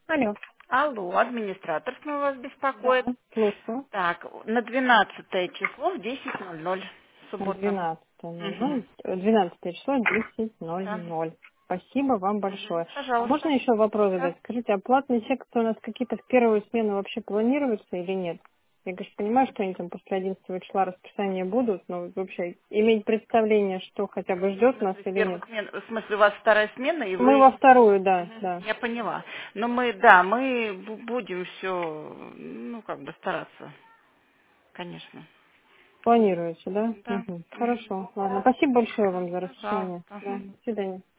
Алло. Алло, администратор снова вас Да, беспокоит. слушаю. Так, на 12 число в 10:00, На суббота. 12:00. Угу. 12 число, Да. 10:00. Спасибо вам большое. А можно Пожалуйста. еще вопрос Да. задать? Скажите, а платные секции у нас какие-то в первую смену вообще планируются или нет? Я, конечно, понимаю, что они там после 11 числа расписания будут, но вот вообще иметь представление, что хотя бы В ждет нас смысле, в или нет. первую смену, в смысле, у вас вторая смена, и Мы вы... во вторую, да, Мгм. да. Я поняла. Но мы, да, мы будем все, ну, как бы стараться, конечно. Планируете, да? Да. Угу. Мгм. Хорошо, ладно. Спасибо большое вам за рассмотрение. Пожалуйста. Да, Мгм. до свидания.